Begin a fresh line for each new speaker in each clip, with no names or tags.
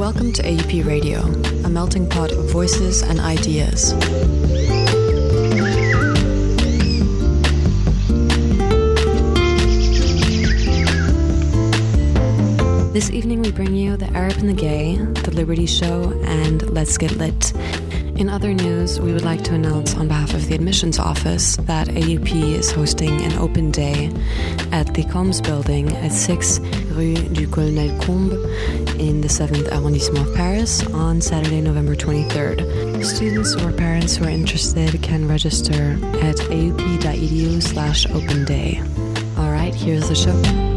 Welcome to AUP Radio, a melting pot of voices and ideas. This evening we bring you The Arab and the Gay, The Liberty Show, and Let's Get Lit. In other news, we would like to announce on behalf of the admissions office that AUP is hosting an open day at the Combes building at 6 Rue du Colonel Combes in the 7th arrondissement of Paris on Saturday, November 23rd. Students or parents who are interested can register at aup.edu/open day. All right, here's the show.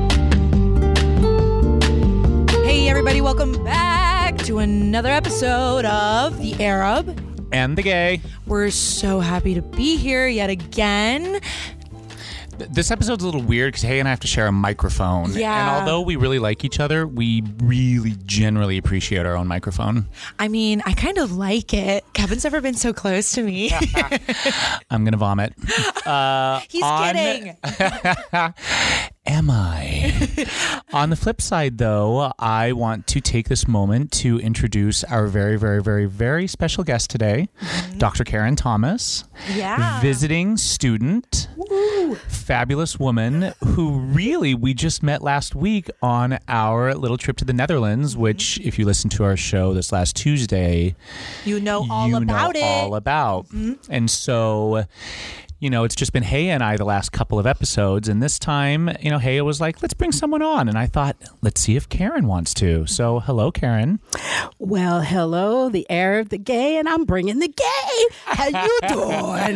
Hey everybody, welcome back to another episode of The Arab
and the Gay.
We're so happy to be here yet again.
This episode's a little weird because Hay and I have to share a microphone.
Yeah.
And although we really like each other, we really generally appreciate our own microphone.
I mean, I kind of like it. Kevin's never been so close to me.
I'm going to vomit.
He's kidding.
Am I? On the flip side, though, I want to take this moment to introduce our very, very, very, very special guest today, Dr. Karen Thomas.
Yeah.
Visiting student.
Woo.
Fabulous woman who really we just met last week on our little trip to the Netherlands, which if you listen to our show this last Tuesday,
you know all about it.
And so, you know, it's just been Haya and I the last couple of episodes. And this time, you know, Haya was like, let's bring someone on. And I thought, let's see if Karen wants to. So, hello, Karen.
Well, hello, the Arab, the Gay, and I'm bringing the Gay. How you doing?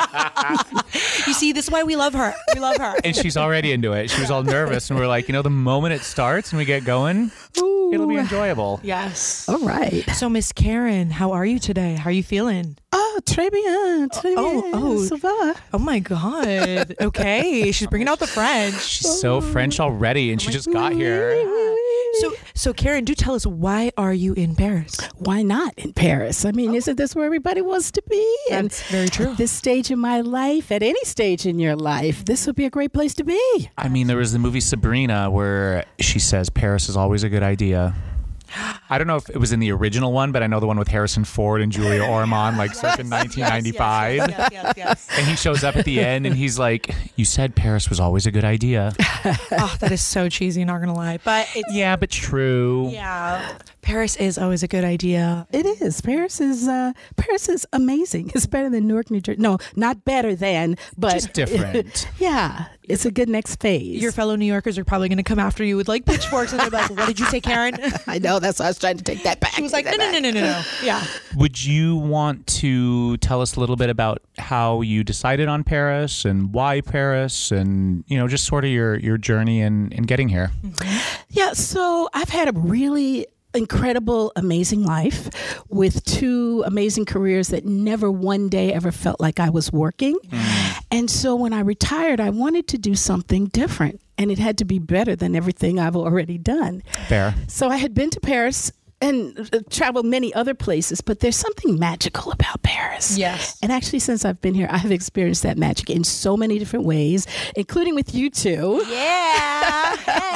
You see, this is why we love her. We love her.
And she's already into it. She was all nervous. And we're like, you know, the moment it starts and we get going, it'll be enjoyable.
Yes.
All right.
So, Miss Karen, how are you today? How are you feeling?
Oh, très bien. Ça va.
Oh my God. Okay. She's bringing out the French.
She's so French already, and she just got here.
So Karen, do tell us, why are you in Paris?
Why not in Paris? I mean, isn't this where everybody wants to be?
That's very true.
At this stage in my life, at any stage in your life, this would be a great place to be.
I mean, there was the movie Sabrina where she says Paris is always a good idea. I don't know if it was in the original one, but I know the one with Harrison Ford and Julia Ormond, like circa 1995.
Yes.
And he shows up at the end and he's like, you said Paris was always a good idea.
Oh, that is so cheesy, not gonna lie. But it's,
yeah, but true.
Yeah. Paris is always a good idea.
It is. Paris is amazing. It's better than Newark, New Jersey. No, not better than, but
just different.
Yeah. It's a good next phase.
Your fellow New Yorkers are probably going to come after you with like pitchforks and they're like, what did you say, Karen?
I know. That's why I was trying to take that back.
She was like, no. Yeah.
Would you want to tell us a little bit about how you decided on Paris and why Paris and, you know, just sort of your journey in getting here?
Yeah. So I've had a really incredible, amazing life with two amazing careers that never one day ever felt like I was working. And so when I retired, I wanted to do something different, and it had to be better than everything I've already done.
Fair.
So I had been to Paris and traveled many other places, but there's something magical about Paris.
Yes.
And actually, since I've been here, I have experienced that magic in so many different ways, including with you two.
Yeah.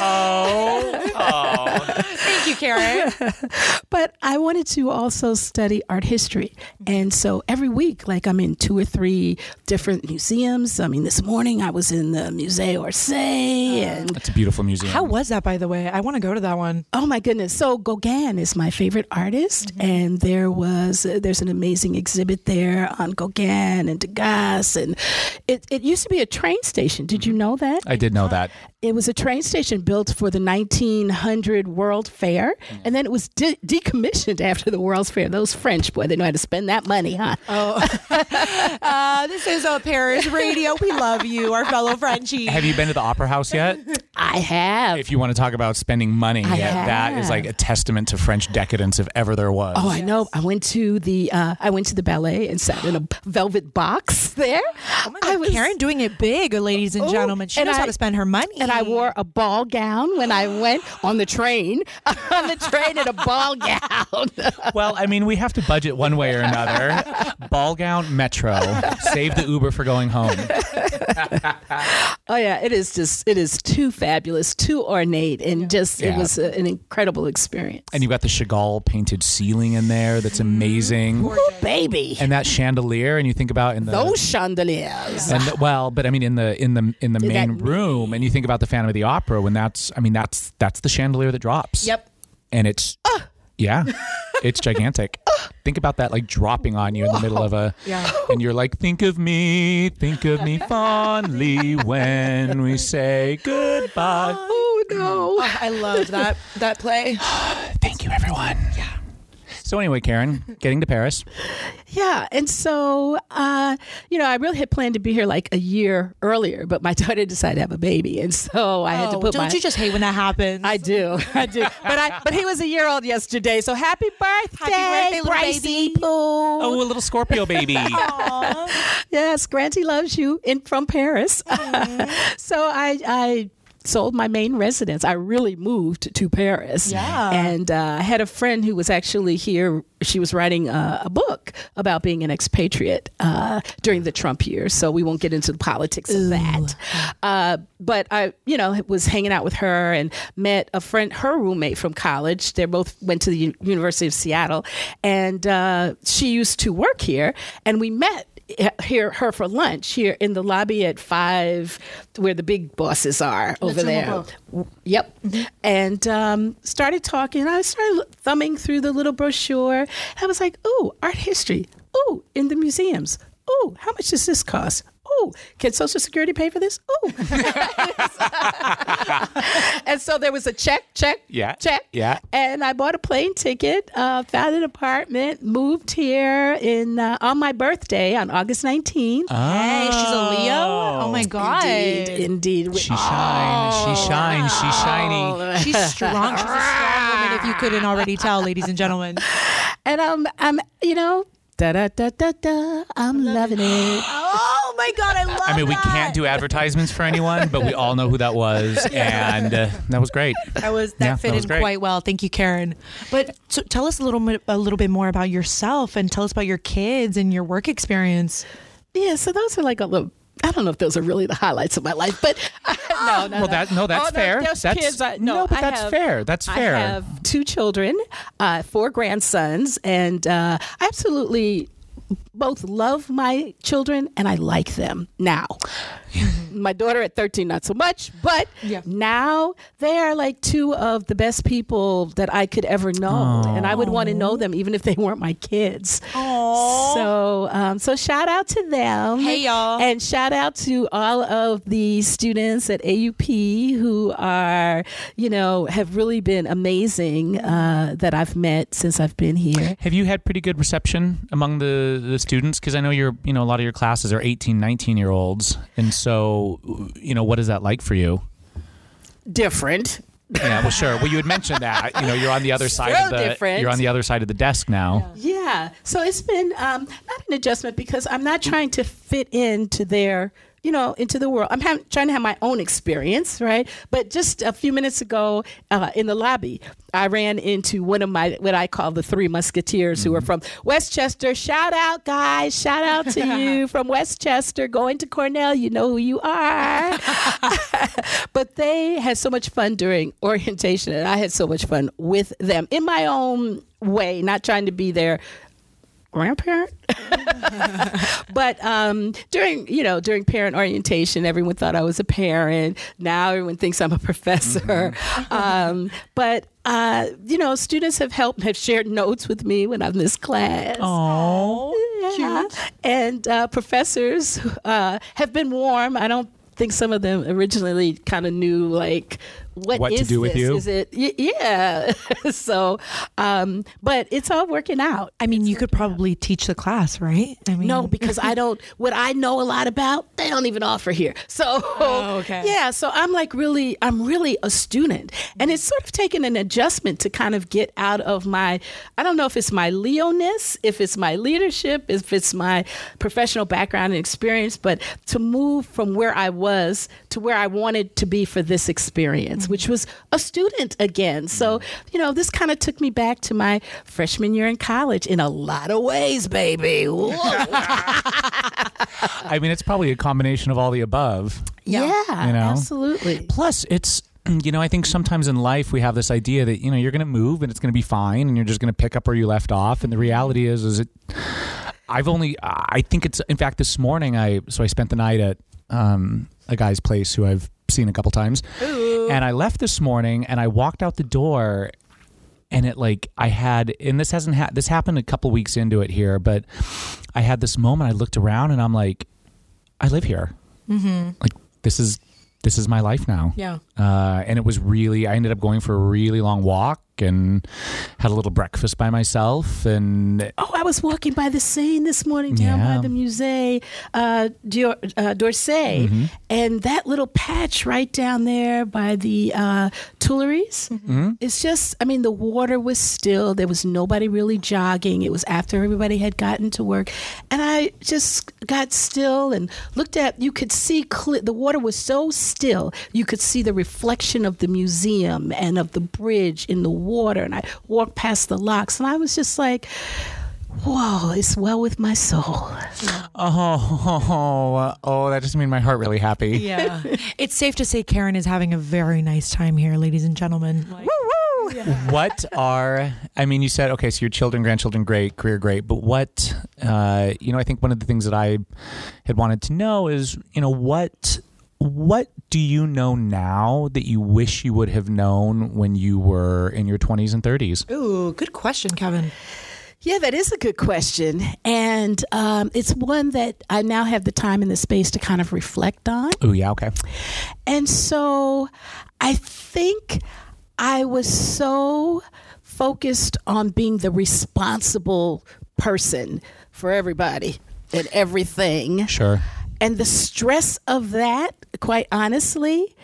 Oh.
Thank you, Karen.
But I wanted to also study art history. And so every week, like I'm in 2 or 3 different museums. I mean, this morning I was in the Musée Orsay. And
That's a beautiful museum.
How was that, by the way? I want to go to that one.
oh my goodness. So Gauguin is my favorite artist. And there's an amazing exhibit there on Gauguin and Degas. And it used to be a train station. Did you know that?
I did know that.
It was a train station built for the 1900 World Fair, and then it was decommissioned after the World's Fair. Those French, boy, they know how to spend that money, huh?
This is Paris Radio. We love you, our fellow Frenchies.
Have you been to the Opera House yet?
I have.
If you want to talk about spending money, that is like a testament to French decadence if ever there was.
Oh, I know. I went to the ballet and sat in a velvet box there.
Oh my God, Karen doing it big, ladies and gentlemen. She knows how to spend her money.
And I wore a ball gown when I went on the train. On the train in a ball gown.
Well, I mean, we have to budget one way or another. Ball gown, Metro. Save the Uber for going home.
Oh yeah, it is too fabulous, too ornate, and it was an incredible experience.
And you've got the Chagall painted ceiling in there that's amazing.
Ooh, baby.
And that chandelier, and you think about in the
those chandeliers.
And but I mean in the main room, and you think about the Phantom of the Opera when that's the chandelier that drops.
Yep.
And it's it's gigantic. Think about that, like dropping on you in the middle of and you're like, think of me fondly when we say goodbye.
Oh no!
Oh, I loved that play.
Thank you, everyone. Yeah. So anyway, Karen, getting to Paris.
Yeah, and so I really had planned to be here like a year earlier, but my daughter decided to have a baby, and so I had to put
Don't you just hate when that happens?
I do. But he was a year old yesterday, so happy birthday,
little baby.
Pooh.
Oh, a little Scorpio baby.
Yes, Granty loves you from Paris. So I sold my main residence. I really moved to Paris.
Yeah.
And I had a friend who was actually here. She was writing a book about being an expatriate during the Trump years. So we won't get into the politics of that. But I, was hanging out with her and met a friend, her roommate from college. They both went to the University of Seattle. And she used to work here. And we met her for lunch here in the lobby at 5, where the big bosses are over there. Yep. And started talking. I started thumbing through the little brochure. I was like, "Ooh, art history. Ooh, in the museums. Ooh, how much does this cost? Ooh, can Social Security pay for this? Ooh." And so there was a check.
Yeah.
And I bought a plane ticket, found an apartment, moved here on my birthday on August 19th.
Hey, she's a Leo? Oh my God.
Indeed.
She shines. She's shiny.
She's strong. She's a strong woman, if you couldn't already tell, ladies and gentlemen.
And I'm I'm loving it.
Oh my God, I love that.
I mean, we can't do advertisements for anyone, but we all know who that was, and that was great.
That fit in quite well. Thank you, Karen. But so tell us a little bit more about yourself, and tell us about your kids and your work experience.
Yeah, so those are like a little. I don't know if those are really the highlights of my life, but no.
That's fair.
There's
that's
kids.
that's fair. That's fair.
I have 2 children, 4 grandsons, and I absolutely both love my children and I like them now. My daughter at 13, not so much, but now they are like 2 of the best people that I could ever know. Aww. And I would want to know them even if they weren't my kids. Aww. So shout out to them.
Hey, y'all.
And shout out to all of the students at AUP who are, have really been amazing that I've met since I've been here.
Have you had pretty good reception among the students? Because I know a lot of your classes are 18, 19-year-olds. And so, what is that like for you?
Different.
Yeah, well, sure. Well, you had mentioned that. You're on the other side you're on the other side of the desk now.
Yeah. So it's been not an adjustment because I'm not trying to fit into their into the world. I'm trying to have my own experience, right? But just a few minutes ago in the lobby, I ran into one of what I call the 3 Musketeers who are from Westchester. Shout out, guys. Shout out to you from Westchester, going to Cornell. You know who you are. But they had so much fun during orientation, and I had so much fun with them in my own way, not trying to be their grandparent. But during parent orientation, everyone thought I was a parent. Now everyone thinks I'm a professor. But students have shared notes with me when I've missed class.
Oh,
yeah. And professors have been warm. I don't think some of them originally kind of knew
what to do with you?
Is it? Yeah. So, but it's all working out.
I mean, you could probably teach the class, right? I mean,
no, because I don't. What I know a lot about, they don't even offer here. So, yeah. So I'm really a student, and it's sort of taken an adjustment to kind of get out of my. I don't know if it's my Leo-ness, if it's my leadership, if it's my professional background and experience, but to move from where I was to where I wanted to be for this experience, which was a student again. So, this kind of took me back to my freshman year in college in a lot of ways, baby.
I mean, it's probably a combination of all the above.
Yeah, absolutely.
Plus, it's, I think sometimes in life we have this idea that, you're going to move and it's going to be fine and you're just going to pick up where you left off. And the reality is I think it's, in fact, this morning, I spent the night at a guy's place who I've seen a couple times. Ooh. And I left this morning and I walked out the door and this happened a couple weeks into it here, but I had this moment. I looked around and I'm like, I live here. Mm-hmm. Like, this is my life now.
Yeah.
And it was I ended up going for a really long walk and had a little breakfast by myself. And
I was walking by the Seine this morning down by the Musée d'Orsay, mm-hmm. and that little patch right down there by the Tuileries. Mm-hmm. It's just, the water was still. There was nobody really jogging. It was after everybody had gotten to work, and I just got still and looked at. You could see the water was so still. You could see the reflection of the museum and of the bridge in the water, and I walked past the locks, and I was just like, whoa, it's well with my soul.
That just made my heart really happy.
Yeah. It's safe to say Karen is having a very nice time here, ladies and gentlemen. Woo woo!
Yeah. You said, okay, so your children, grandchildren, great, career, great, but what, I think one of the things that I had wanted to know is, what do you know now that you wish you would have known when you were in your 20s and 30s?
Ooh, good question, Kevin.
Yeah, that is a good question. And it's one that I now have the time and the space to kind of reflect on.
Oh, yeah, okay.
And so I think I was so focused on being the responsible person for everybody and everything.
Sure.
And the stress of that, quite honestly,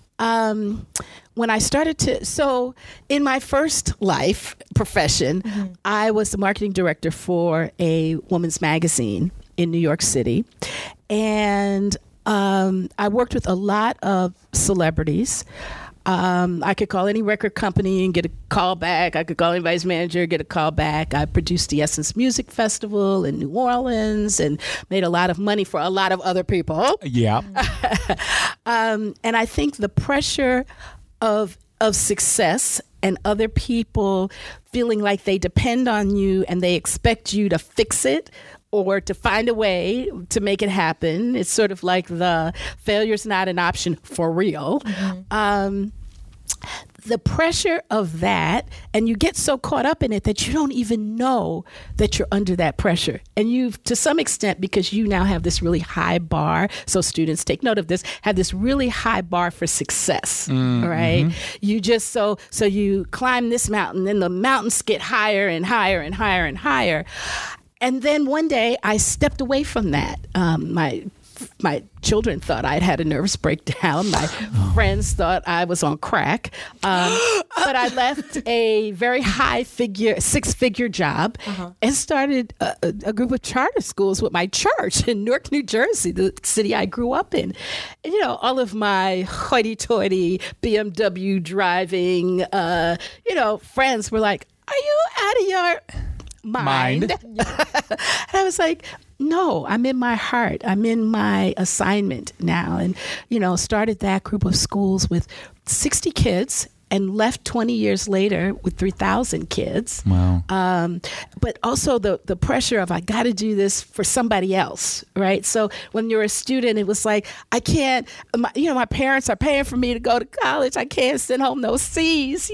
when I started so in my first profession, mm-hmm. I was the marketing director for a women's magazine in New York City. And I worked with a lot of celebrities. I could call any record company and get a call back. I could call anybody's manager, get a call back. I produced the Essence Music Festival in New Orleans and made a lot of money for a lot of other people.
Yeah.
And I think the pressure of success and other people feeling like they depend on you and they expect you to fix it or to find a way to make it happen. It's sort of like the failure's not an option for real. Mm-hmm. The pressure of that, and you get so caught up in it that you don't even know that you're under that pressure. And you've, to some extent, because you now have this really high bar, so students take note of this, have this really high bar for success, right? Mm-hmm. You just, so you climb this mountain, and the mountains get higher and higher and higher and higher. And then one day I stepped away from that. My children thought I'd had a nervous breakdown. My friends thought I was on crack. But I left a very six-figure job and started a group of charter schools with my church in Newark, New Jersey, the city I grew up in. And, all of my hoity-toity BMW driving, friends were like, "Are you out of your mind?" And I was like, no, I'm in my heart. I'm in my assignment now. And, started that group of schools with 60 kids and left 20 years later with 3,000 kids.
Wow.
But also the pressure of I got to do this for somebody else, right? So when you're a student, it was like, I can't, my parents are paying for me to go to college. I can't send home no C's,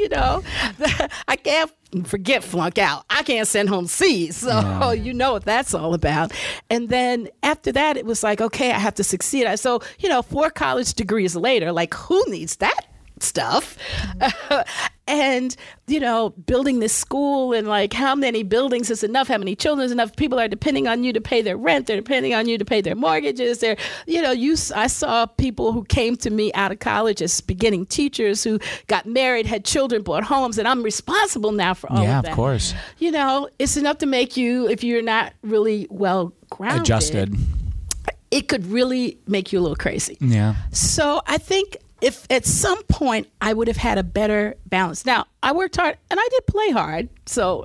I can't forget flunk out. I can't send home C's. So you know what that's all about. And then after that, it was like, okay, I have to succeed. So, 4 college degrees later, like who needs that stuff. And, building this school and like how many buildings is enough, how many children is enough, people are depending on you to pay their rent, they're depending on you to pay their mortgages. I saw people who came to me out of college as beginning teachers who got married, had children, bought homes, and I'm responsible now for all of that.
Yeah, of course.
It's enough to make you, if you're not really well grounded,
adjusted,
it could really make you a little crazy.
Yeah.
So I think if at some point I would have had a better balance. Now, I worked hard and I did play hard. So,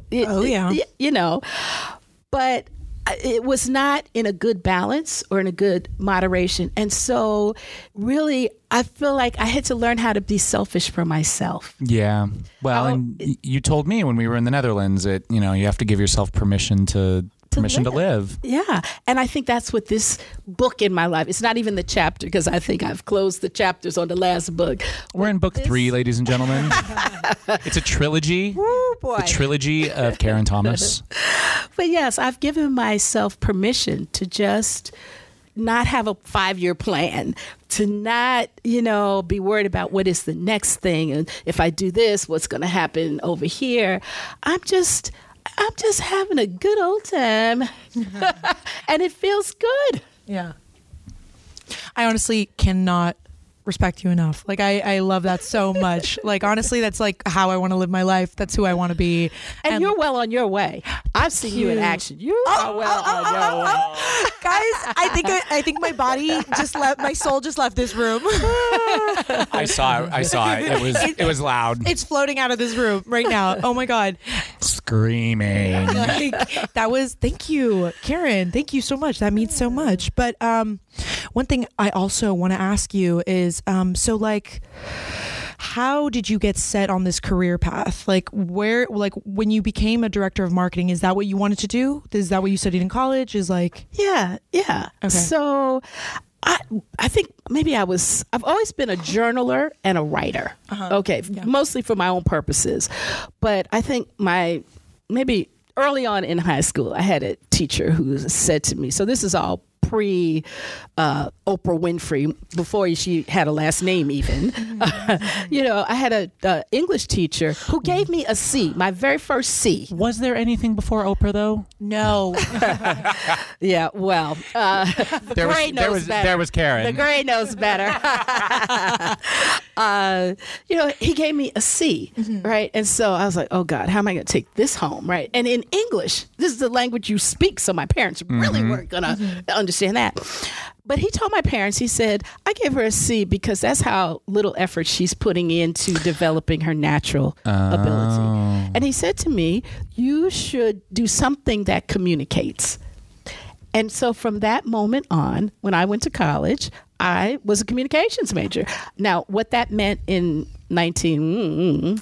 but it was not in a good balance or in a good moderation. And so really, I feel like I had to learn how to be selfish for myself.
Yeah. Well, and you told me when we were in the Netherlands that, you have to give yourself permission to live.
Yeah. And I think that's what this book in my life, it's not even the chapter because I think I've closed the chapters on the last book.
We're in book 3, ladies and gentlemen. It's a trilogy.
Oh, boy.
The trilogy of Karen Thomas.
But yes, I've given myself permission to just not have a 5-year plan, to not, be worried about what is the next thing. And if I do this, what's going to happen over here? I'm just having a good old time. And it feels good.
Yeah. I honestly cannot respect you enough. Like, I love that so much. Like, honestly, that's like how I want to live my life. That's who I want to be.
And you're well on your way. I've seen you in action. You are well on your way.
Guys, I think my body my soul just left this room.
I saw it. It was loud.
It's floating out of this room right now. Oh my God.
Screaming.
Thank you, Karen. Thank you so much. That means so much. But one thing I also want to ask you is, how did you get set on this career path? Like when you became a director of marketing, is that what you wanted to do? Is that what you studied in college?
Yeah. Okay. So I think maybe I've always been a journaler and a writer. Okay. Yeah. Mostly for my own purposes. But I think maybe early on in high school, I had a teacher who said to me, so this is all pre Oprah Winfrey, before she had a last name even. I had a English teacher who gave me a C, my very first C.
Was there anything before Oprah though?
No.
Yeah, well, the gray knows better.
There was Karen.
The gray knows better. He gave me a C, right? And so I was like, oh God, how am I going to take this home, right? And in English, this is the language you speak, so my parents really weren't going to understand that. But he told my parents, he said, I gave her a C because that's how little effort she's putting into developing her natural ability. And he said to me, you should do something that communicates. And so from that moment on, when I went to college, I was a communications major. Now, what that meant in
we're going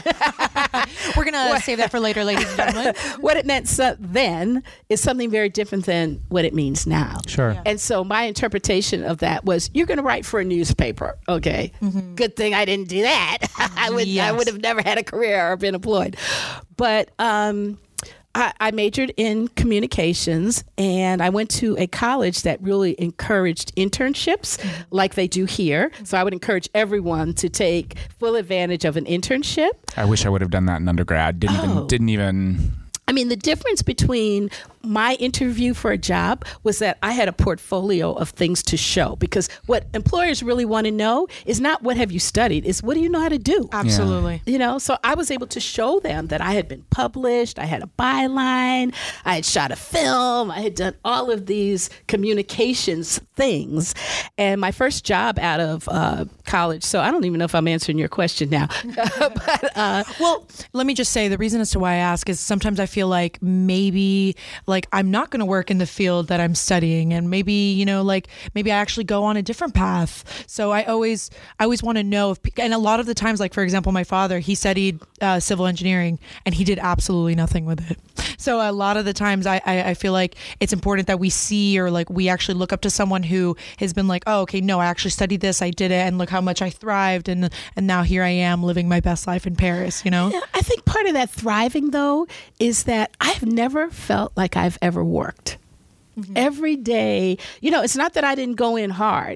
to save that for later, ladies and gentlemen.
What it meant then is something very different than what it means now.
Sure. Yeah.
And so my interpretation of that was, you're going to write for a newspaper. Okay. Good thing I didn't do that. I would have never had a career or been employed. But I majored in communications, and I went to a college that really encouraged internships like they do here. So I would encourage everyone to take full advantage of an internship.
I wish I would have done that in undergrad. Didn't even.
I mean, the difference between my interview for a job was that I had a portfolio of things to show, because what employers really want to know is not what have you studied, it's what do you know how to do.
Absolutely.
So I was able to show them that I had been published, I had a byline, I had shot a film, I had done all of these communications things. And my first job out of college, so I don't even know if I'm answering your question now.
Well, let me just say, the reason as to why I ask is sometimes I feel like maybe I'm not going to work in the field that I'm studying, and maybe maybe I actually go on a different path. So I always want to know and a lot of the times, like for example, my father, he studied civil engineering and he did absolutely nothing with it. So a lot of the times I feel like it's important that we see, or we actually look up to someone who has been like, oh, okay, no, I actually studied this, I did it, and look how much I thrived, and now here I am living my best life in Paris, Yeah,
I think part of that thriving though is that I've never felt like I've ever worked. Every day, it's not that I didn't go in hard.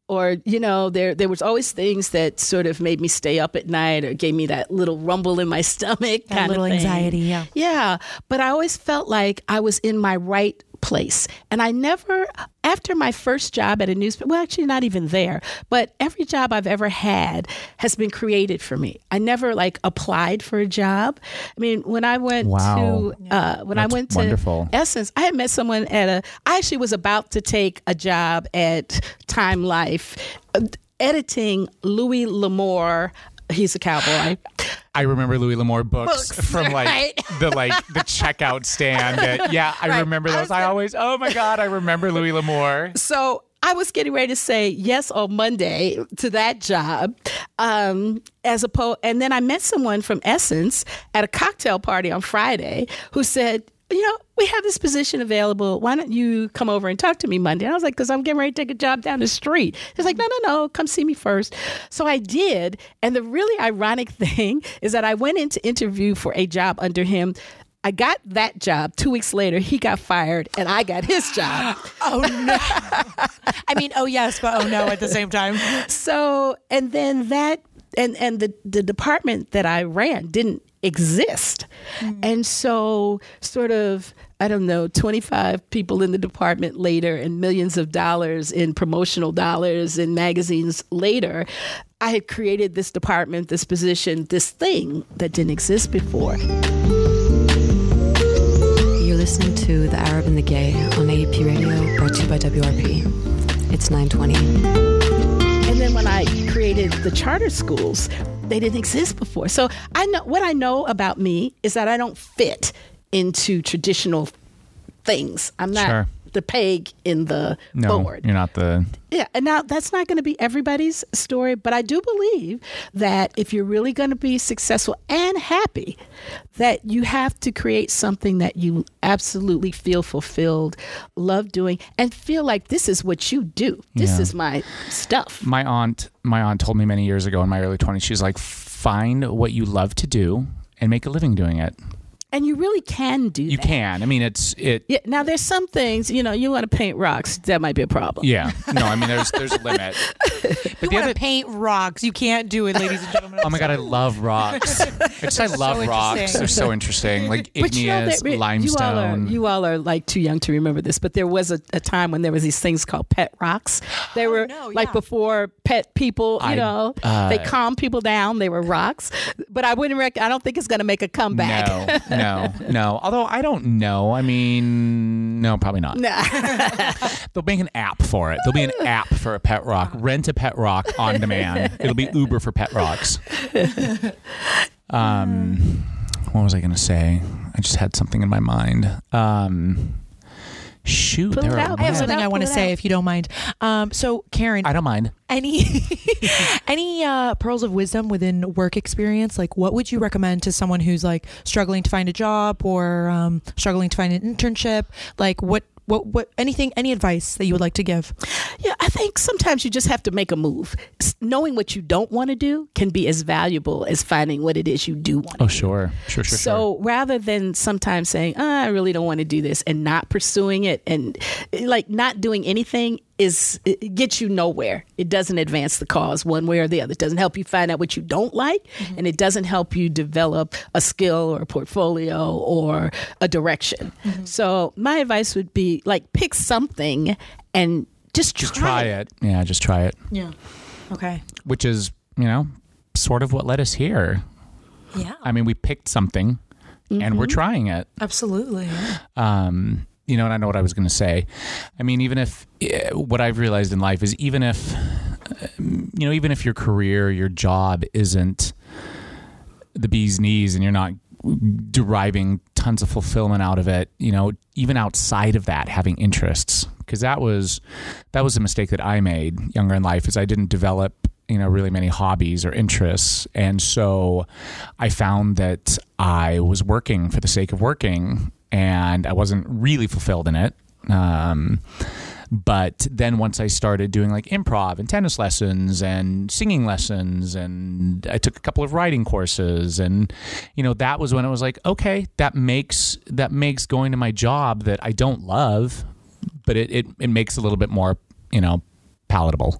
or, there was always things that sort of made me stay up at night or gave me that little rumble in my stomach.
That little anxiety, yeah.
Yeah. But I always felt like I was in my right place. And I never, after my first job at a newspaper, well, actually not even there, but every job I've ever had has been created for me. I never applied for a job. I mean, when I went to
wonderful.
Essence, I had met someone I actually was about to take a job at Time Life, editing Louis L'Amour. He's a cowboy.
I remember Louis L'Amour books from
right.
the checkout stand. I remember those. Oh my God, I remember Louis L'Amour.
So I was getting ready to say yes on Monday to that job, and then I met someone from Essence at a cocktail party on Friday who said, we have this position available. Why don't you come over and talk to me Monday? And I was like, because I'm getting ready to take a job down the street. He's like, no, come see me first. So I did. And the really ironic thing is that I went in to interview for a job under him. I got that job. 2 weeks later, he got fired and I got his job.
Oh, no. I mean, oh, yes, but oh, no at the same time.
So, and then that, and the department that I ran didn't exist. And so sort of, 25 people in the department later and millions of dollars in promotional dollars in magazines later, I had created this department, this position, this thing that didn't exist before.
You're listening to The Arab and the Gay on AEP Radio, brought to you by WRP. It's 9:20.
And then when I created the charter schools, they didn't exist before. So what I know about me is that I don't fit into traditional things. I'm not the peg in the board.
You're not the...
Yeah, and now that's not going to be everybody's story, but I do believe that if you're really going to be successful and happy, that you have to create something that you absolutely feel fulfilled, love doing, and feel like this is what you do. This is my stuff.
My aunt told me many years ago in my early 20s, she's like, find what you love to do and make a living doing it.
And you really can do that.
You can. I mean,
Yeah, now, there's some things, you want to paint rocks. That might be a problem.
Yeah. No, I mean, there's a limit.
But you want to paint rocks. You can't do it, ladies and gentlemen.
Oh, my God, I love rocks. I love rocks. They're so interesting. Like igneous, limestone.
You all are like too young to remember this, but there was a time when there was these things called pet rocks. They were before pet people, they calm people down. They were rocks. But I don't think it's going to make a comeback.
No. Although I don't know. I mean, no, probably not. They'll make an app for it. There'll be an app for a pet rock. Rent a pet rock on demand. It'll be Uber for pet rocks. What was I going to say? I just had something in my mind. Shoot.
I have something I want to say, if you don't mind. So, Karen.
I don't mind.
Any pearls of wisdom within work experience? Like, what would you recommend to someone who's like struggling to find a job or struggling to find an internship? Like, what any advice that you would like to give?
Yeah, I think sometimes you just have to make a move. Knowing what you don't want to do can be as valuable as finding what it is you do want to do.
Oh, sure.
So rather than sometimes saying, I really don't want to do this and not pursuing it and like not doing anything, it gets you nowhere. It doesn't advance the cause one way or the other. It doesn't help you find out what you don't like, and it doesn't help you develop a skill or a portfolio or a direction. So my advice would be like pick something and just try it.
Yeah, just try it.
Yeah. Okay.
Which is, sort of what led us here.
Yeah.
I mean, we picked something and we're trying it.
Absolutely.
And I know what I was going to say. I mean, even if what I've realized in life is even if your career, your job isn't the bee's knees and you're not deriving tons of fulfillment out of it, even outside of that, having interests, because that was a mistake that I made younger in life, is I didn't develop really many hobbies or interests. And so I found that I was working for the sake of working and I wasn't really fulfilled in it. But then once I started doing like improv and tennis lessons and singing lessons, and I took a couple of writing courses, and that was when it was like, okay, that makes going to my job that I don't love, but it makes it a little bit more palatable.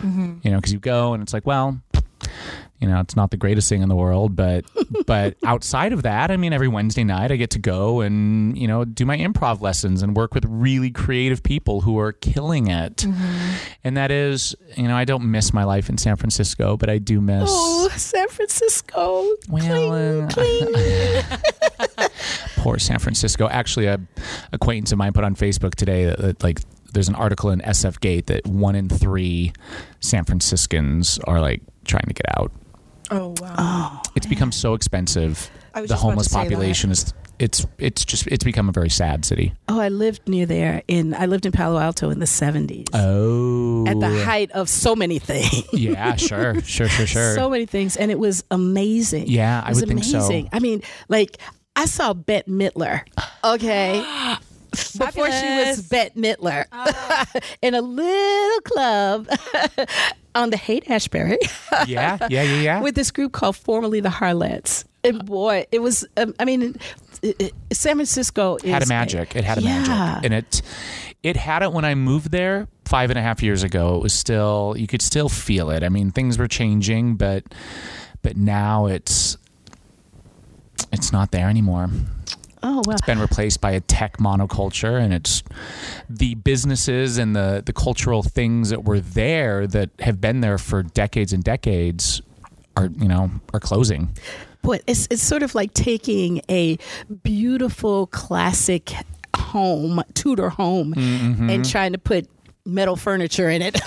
You know, because you go and it's like, well, you know, it's not the greatest thing in the world, but outside of that, I mean, every Wednesday night I get to go and, you know, do my improv lessons and work with really creative people who are killing it. And that is, you know, I don't miss my life in San Francisco, but I do miss...
Oh, San Francisco.
Well,
Cling.
poor San Francisco. Actually, a acquaintance of mine put on Facebook today that like, there's an article in SF Gate that 1 in 3 San Franciscans are like trying to get out.
Oh wow!
Oh,
It's become so expensive.
I was
The
just about
homeless
to say
population is it's become a very sad city.
oh, I lived near there. I lived in Palo Alto in the 70s.
Oh,
At the height of so many things.
yeah, sure.
So many things. And it was amazing.
Yeah,
It
I
was
would think so.
amazing. I mean, like, I saw Bette Midler, okay? Before she was Bette Midler. In a little club on the Haight-Ashbury.
Yeah.
With this group called formerly the Harlettes. And boy, it was, San Francisco
Had a magic. It had a
Yeah.
magic. And it had it when I moved there 5.5 years ago. It was still, you could still feel it. I mean, things were changing, but now it's not there anymore.
Oh, wow.
It's been replaced by a tech monoculture, and it's the businesses and the cultural things that were there that have been there for decades and decades are closing.
Boy, it's sort of like taking a beautiful classic home, Tudor home, and trying to put metal furniture in it.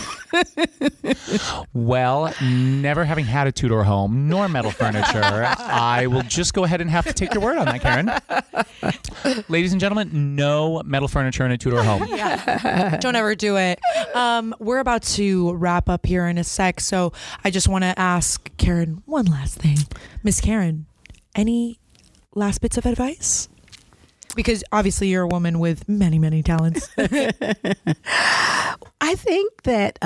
Well, never having had a Tudor home nor metal furniture, I will just go ahead and have to take your word on that, Karen. Ladies and gentlemen, no metal furniture in a Tudor home.
Don't ever do it. We're about to wrap up here in a sec, so I just want to ask Karen one last thing. Miss Karen, any last bits of advice? Because obviously you're a woman with many, many talents.
I think that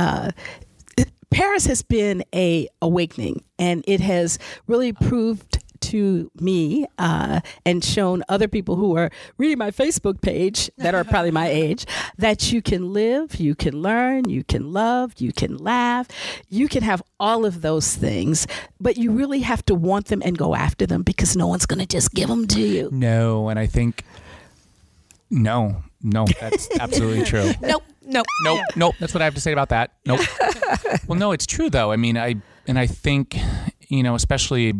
Paris has been a awakening, and it has really proved to me and shown other people who are reading my Facebook page that are probably my age that you can live, you can learn, you can love, you can laugh, you can have all of those things, but you really have to want them and go after them because no one's going to just give them to you.
No, and I think no, that's absolutely true.
Nope.
Nope. That's what I have to say about that. Nope. Well, no, it's true though. I mean, I think, especially,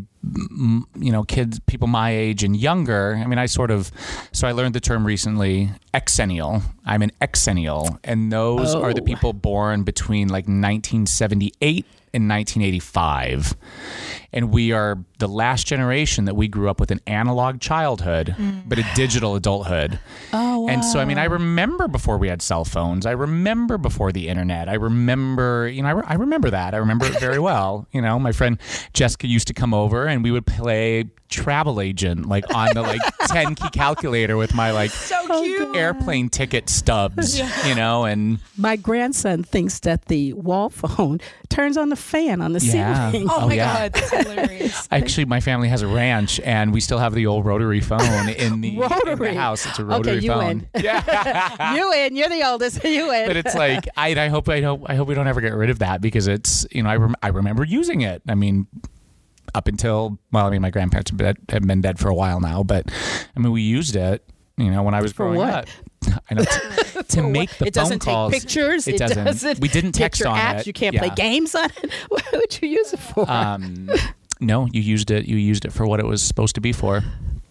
kids, people my age and younger. I mean, so I learned the term recently, exennial. I'm an exennial, and those are the people born between like 1978 and 1985. And we are the last generation that we grew up with an analog childhood, but a digital adulthood.
Oh, wow.
And so, I mean, I remember before we had cell phones. I remember before the internet. I remember, I remember that. I remember it very well. My friend Jessica used to come over and we would play Travel Agent, like on the 10 key calculator with my
So cute.
airplane ticket stubs, and
My grandson thinks that the wall phone turns on the fan on the
Yeah.
ceiling.
Oh my
yeah.
God, that's hilarious.
Actually, my family has a ranch, and we still have the old rotary phone in the house. It's a rotary
you
phone.
win.
Yeah,
You win. You're the oldest. You win.
but it's like I hope we don't ever get rid of that because it's I remember using it. I mean, up until my grandparents have been dead for a while now, but I mean we used it. When I was growing
what?
up. I know to make the
it
phone
doesn't
calls.
take pictures.
It doesn't. We didn't text
picture
on
apps.
it.
You can't
Yeah.
play games on it. What would you use it for?
No, you used it. You used it for what it was supposed to be for.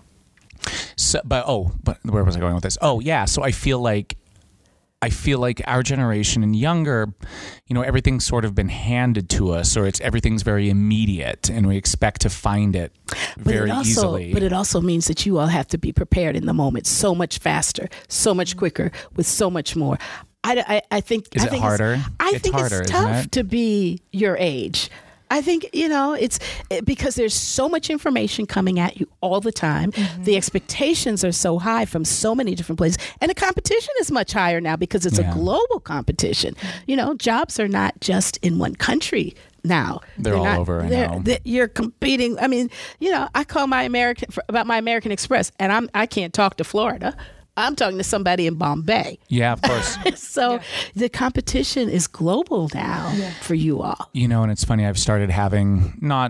So, but where was I going with this? Oh, yeah. So I feel like our generation and younger, everything's sort of been handed to us, or everything's very immediate, and we expect to find it very easily.
But it also means that you all have to be prepared in the moment so much faster, so much quicker, with so much more. I think.
Is it harder?
I think
harder,
it's
isn't
tough
it?
to be your age. I think, it's because there's so much information coming at you all the time. The expectations are so high from so many different places. And the competition is much higher now because it's a global competition. Jobs are not just in one country now.
They're all
not,
over, I know.
You're competing. I mean, I call about my American Express, and I can't talk to Florida. I'm talking to somebody in Bombay.
Yeah, of course.
So the competition is global now for you all.
You know, and it's funny, I've started having not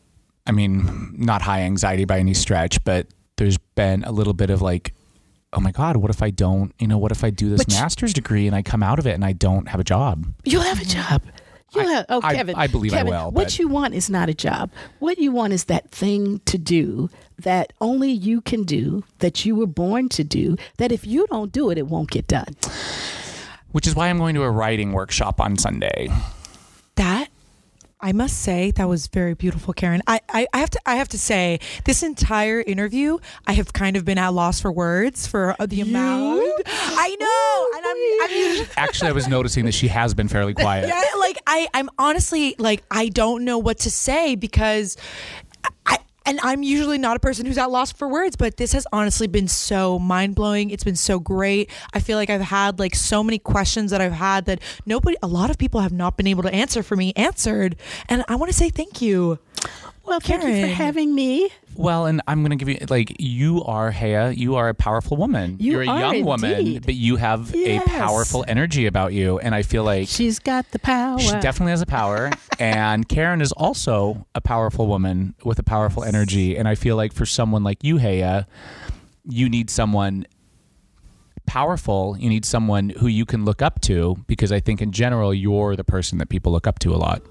high anxiety by any stretch, but there's been a little bit of like, oh my God, what if I don't, what if I do this master's degree and I come out of it and I don't have a job?
You'll have a job. Kevin.
I believe
Kevin,
I will.
What you want is not a job. What you want is that thing to do that only you can do, that you were born to do, that if you don't do it, it won't get done.
Which is why I'm going to a writing workshop on Sunday.
That, I must say, that was very beautiful, Karen. I have to say, this entire interview, I have kind of been at loss for words for the amount. I know, and I'm
Actually, I was noticing that she has been fairly quiet.
Yeah, like I'm honestly like I don't know what to say because I'm usually not a person who's at loss for words, but this has honestly been so mind-blowing. It's been so great. I feel like I've had like so many questions that I've had that a lot of people have not been able to answer for me answered. And I want to say thank you.
Well,
Karen.
thank you for having me.
Well, and I'm going to give you, like, you are, Hea, you are a powerful woman. You're a young woman, but you have a powerful energy about you. And I feel like
she's got the power.
She definitely has a power. And Karen is also a powerful woman with a powerful energy. And I feel like for someone like you, Hea, you need someone powerful. You need someone who you can look up to, because I think in general, you're the person that people look up to a lot.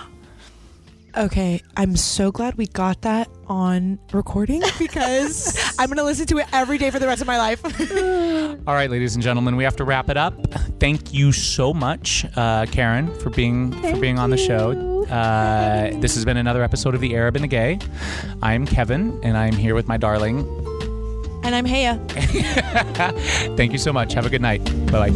Okay, I'm so glad we got that on recording because I'm going to listen to it every day for the rest of my life.
All right, ladies and gentlemen, we have to wrap it up. Thank you so much, Karen, for being on the show. This has been another episode of The Arab and the Gay. I'm Kevin, and I'm here with my darling.
And I'm Hea.
Thank you so much. Have a good night. Bye-bye.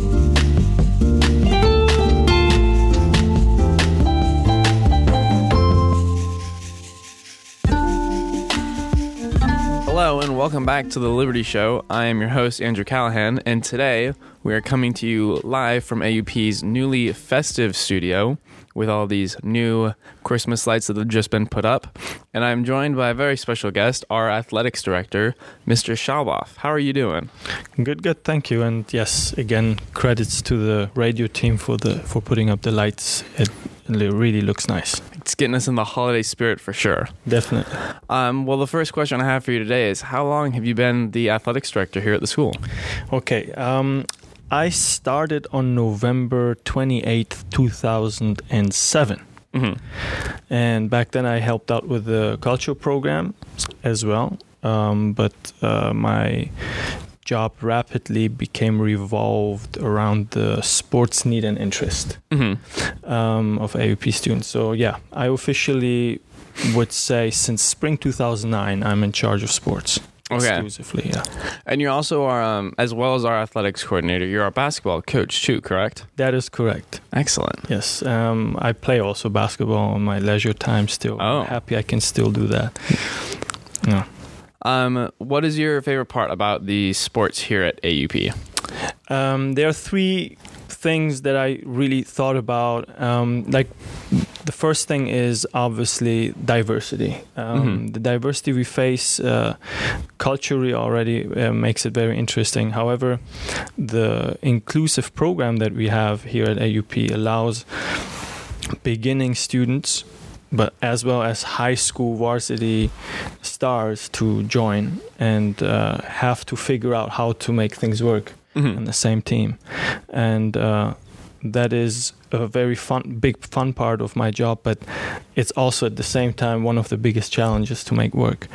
Hello and welcome back to The Liberty Show. I am your host, Andrew Callahan, and today we are coming to you live from AUP's newly festive studio with all these new Christmas lights that have just been put up. And I'm joined by a very special guest, our athletics director, Mr. Schaboff. How are you doing?
Good, thank you. And yes, again, credits to the radio team for putting up the lights. It really looks nice.
It's getting us in the holiday spirit for sure.
Definitely.
Well, the first question I have for you today is, how long have you been the athletics director here at the school?
Okay. I started on November 28th, 2007. Mm-hmm. And back then I helped out with the culture program as well. But my job rapidly became revolved around the sports need and interest of AUP students. So yeah, I officially would say since spring 2009, I'm in charge of sports.
Okay.
Exclusively, yeah.
And you're also our, as well as our athletics coordinator, you're our basketball coach too, correct?
That is correct.
Excellent.
Yes. I play also basketball on my leisure time still.
Oh.
I'm happy I can still do that. Yeah.
What is your favorite part about the sports here at AUP?
There are three things that I really thought about. Like the first thing is obviously diversity. The diversity we face culturally already makes it very interesting. However, the inclusive program that we have here at AUP allows beginning students, but as well as high school varsity stars to join and have to figure out how to make things work on the same team. And that is a very big fun part of my job, but it's also at the same time one of the biggest challenges to make work.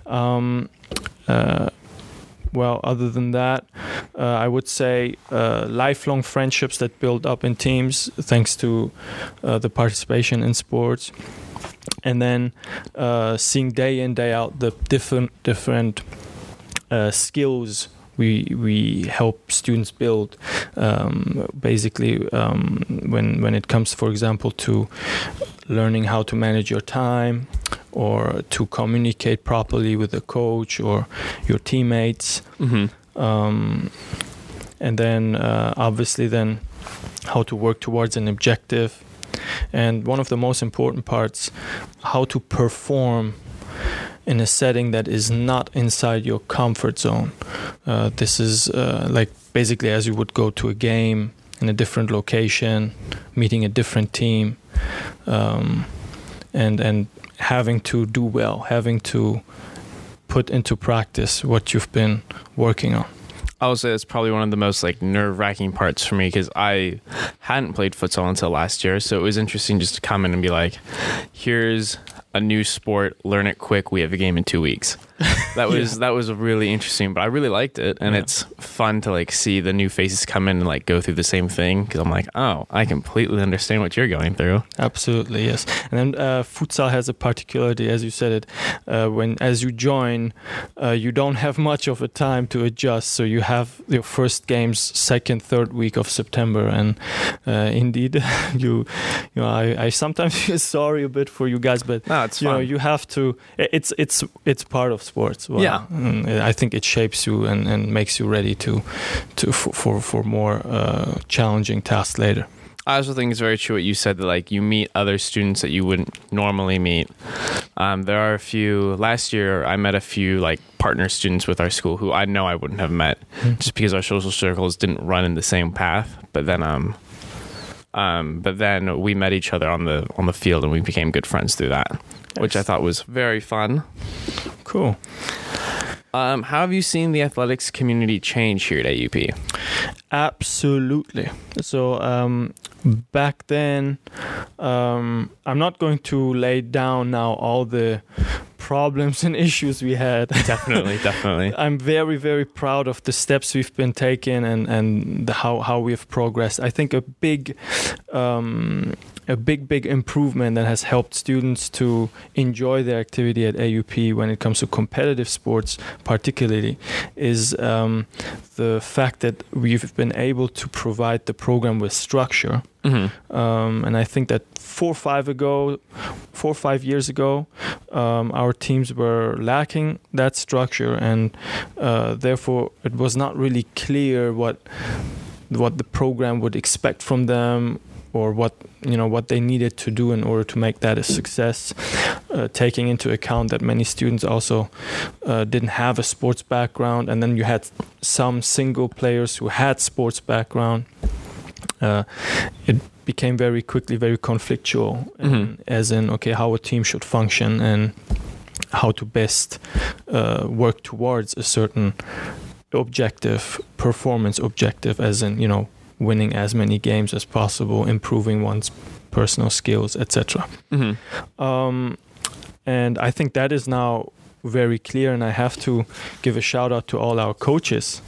Well, other than that, I would say lifelong friendships that build up in teams thanks to the participation in sports. And then seeing day in, day out the different skills we help students build. Basically, when it comes, for example, to learning how to manage your time or to communicate properly with the coach or your teammates. And then obviously then how to work towards an objective. And one of the most important parts, how to perform in a setting that is not inside your comfort zone. This is like basically as you would go to a game in a different location, meeting a different team, and having to do well, having to put into practice what you've been working on.
I would say it's probably one of the most like nerve-wracking parts for me because I hadn't played futsal until last year, so it was interesting just to come in and be like, here's a new sport, learn it quick, we have a game in 2 weeks. That was really interesting, but I really liked it, and it's fun to like see the new faces come in and like go through the same thing, because I'm like, oh, I completely understand what you're going through.
Absolutely, yes. And then futsal has a particularity, as you said it, as you join, you don't have much of a time to adjust, so you have your first games second, third week of September, and indeed, I sometimes feel sorry a bit for you guys, but
no, it's fun.
You have to. It's part of sports. Well,
yeah,
I think it shapes you and makes you ready for more challenging tasks later.
I also think it's very true what you said, that like you meet other students that you wouldn't normally meet. There are a few. Last year, I met a few like partner students with our school who I know I wouldn't have met just because our social circles didn't run in the same path. But then we met each other on the field, and we became good friends through that, which I thought was very fun.
Cool.
How have you seen the athletics community change here at AUP?
Absolutely. So back then, I'm not going to lay down now all the problems and issues we had.
Definitely.
I'm very, very proud of the steps we've been taking and how we've progressed. I think a big improvement that has helped students to enjoy their activity at AUP when it comes to competitive sports particularly is the fact that we've been able to provide the program with structure. Mm-hmm. And I think that 4 or 5 years ago, our teams were lacking that structure, and therefore it was not really clear what the program would expect from them, or what they needed to do in order to make that a success, taking into account that many students also didn't have a sports background, and then you had some single players who had sports background. It became very quickly very conflictual, as in, okay, how a team should function and how to best work towards a certain performance objective, as in, winning as many games as possible, improving one's personal skills, etc. Mm-hmm. And I think that is now very clear, and I have to give a shout out to all our coaches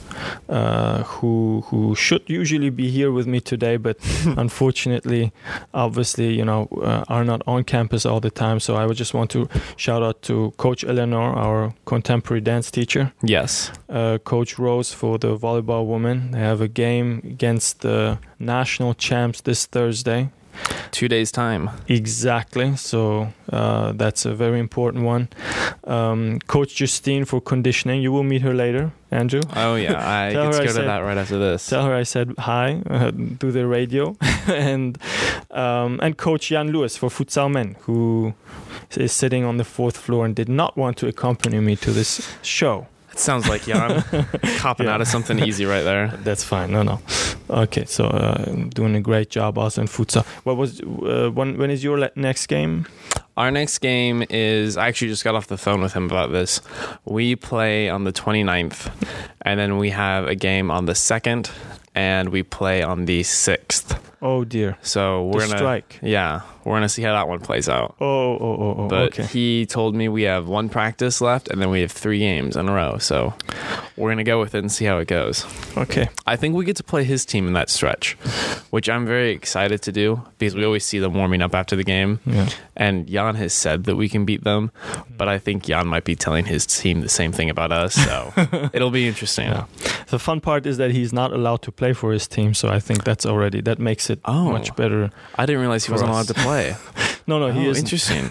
who should usually be here with me today, but unfortunately, obviously, are not on campus all the time. So I would just want to shout out to Coach Eleanor, our contemporary dance teacher.
Yes.
Coach Rose for the volleyball women. They have a game against the national champs this Thursday.
2 days' time.
Exactly. So that's a very important one. Coach Justine for conditioning. You will meet her later, Andrew.
Oh, yeah. I get to go to that right after this.
Tell her I said hi through the radio. and Coach Jan Lewis for Futsal Men, who is sitting on the 4th floor and did not want to accompany me to this show.
It sounds like Jan copping out of something easy right there.
That's fine. No. Okay, so doing a great job also in futsal. When is your next game?
Our next game is, I actually just got off the phone with him about this. We play on the 29th, and then we have a game on the 2nd, and we play on the 6th.
Oh dear.
So we're gonna
strike.
Yeah, we're gonna see how that one plays out.
Oh.
But
okay.
He told me we have 1 practice left, and then we have 3 games in a row. So we're gonna go with it and see how it goes.
Okay.
I think we get to play his team in that stretch, which I'm very excited to do because we always see them warming up after the game.
Yeah.
And Jan has said that we can beat them, but I think Jan might be telling his team the same thing about us. So it'll be interesting.
Yeah. The fun part is that he's not allowed to play for his team, so I think that makes it much better.
I didn't realize he wasn't allowed to play.
No, he is
interesting.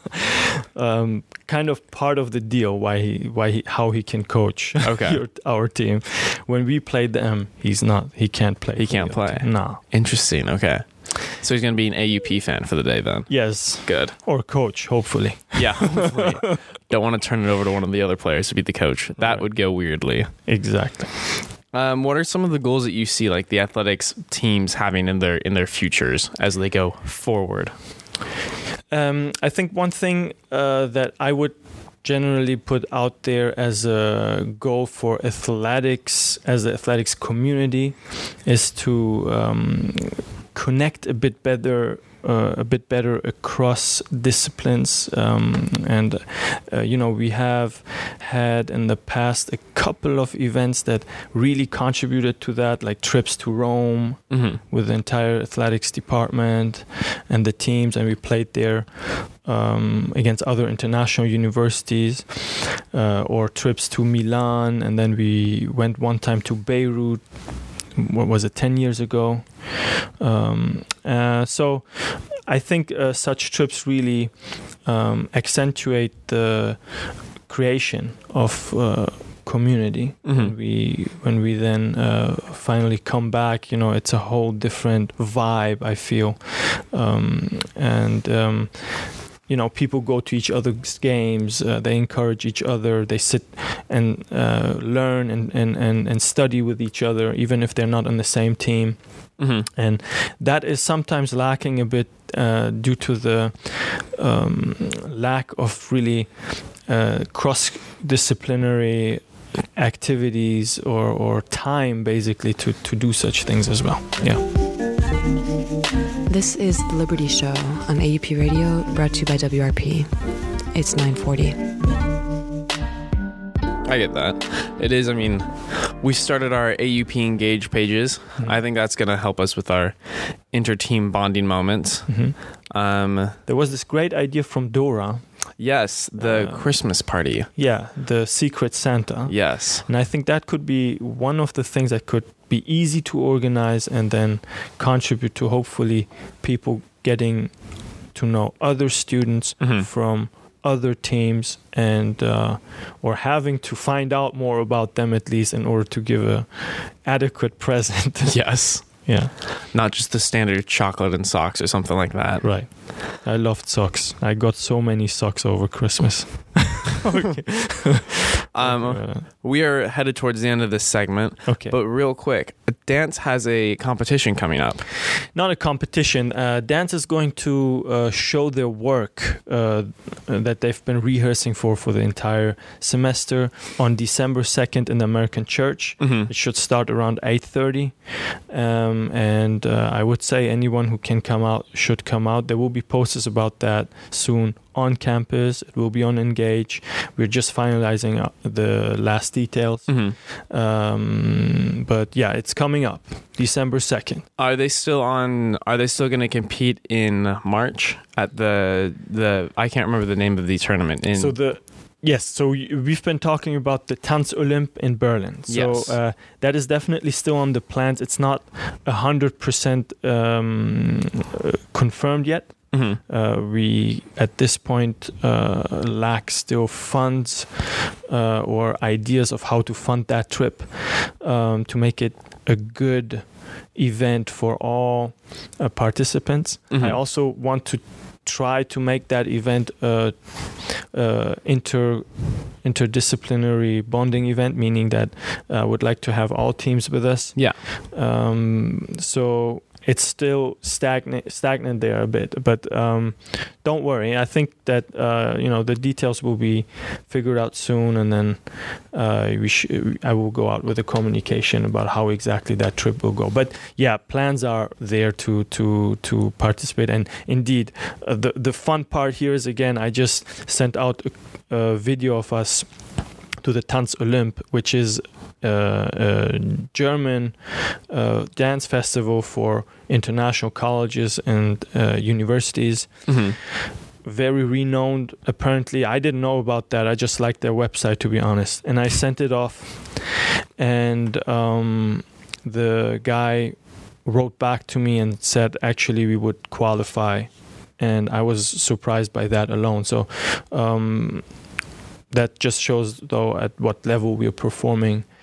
Kind of part of the deal how he can coach our team. When we played them, he can't play.
He can't play.
No.
Interesting. Okay. So he's going to be an AUP fan for the day then.
Yes.
Good.
Or coach, hopefully.
Yeah. Hopefully. Don't want to turn it over to one of the other players to be the coach. That
Right.
would go weirdly.
Exactly.
What are some of the goals that you see, like the athletics teams having in their futures as they go forward?
I think one thing that I would generally put out there as a goal for athletics, as the athletics community, is to connect a bit better across disciplines, and we have had in the past a couple of events that really contributed to that, like trips to Rome with the entire athletics department and the teams, and we played there against other international universities, or trips to Milan, and then we went one time to Beirut. What was it, 10 years ago? So I think such trips really accentuate the creation of community. When we then finally come back, it's a whole different vibe, I feel. People go to each other's games, they encourage each other, they sit and learn and study with each other, even if they're not on the same team. And that is sometimes lacking a bit due to the lack of really cross-disciplinary activities or time, basically, to do such things as well. Yeah.
This is The Liberty Show on AUP Radio, brought to you by WRP. It's 9:40.
I get that. It is, we started our AUP Engage pages. I think that's going to help us with our inter-team bonding moments.
There was this great idea from Dora.
Yes, the Christmas party.
Yeah, the Secret Santa.
Yes.
And I think that could be one of the things that could be easy to organize and then contribute to hopefully people getting to know other students from other teams, and or having to find out more about them at least in order to give a adequate present.
Yes.
Yeah.
Not just the standard chocolate and socks or something like that.
Right. I loved socks. I got so many socks over Christmas. Okay.
We are headed towards the end of this segment.
Okay.
But real quick, Dance has a competition coming up.
Not a competition. Dance is going to show their work that they've been rehearsing for the entire semester on December 2nd in the American Church. It should start around 8:30. And I would say anyone who can come out should come out. There will be posters about that soon on campus. It will be on Engage. We're just finalizing the last details. But yeah, it's coming up December 2nd.
Are they still going to compete in March at the I can't remember the name of the tournament
So we've been talking about the Tanzolymp in Berlin. So
yes.
That is definitely still on the plans. It's not 100% confirmed yet. We at this point lack still funds or ideas of how to fund that trip to make it a good event for all participants. I also want to try to make that event interdisciplinary bonding event, meaning that I would like to have all teams with us.
Yeah.
So it's still stagnant there a bit, but don't worry. I think that the details will be figured out soon, and then I will go out with a communication about how exactly that trip will go. But yeah, plans are there to participate, and indeed, the fun part here is, again, I just sent out a video of us to the Tanzolymp, which is a German dance festival for international colleges and universities. Very renowned, apparently. I didn't know about that. I just liked their website, to be honest. And I sent it off, and the guy wrote back to me and said, actually, we would qualify. And I was surprised by that alone. So that just shows, though, at what level we are performing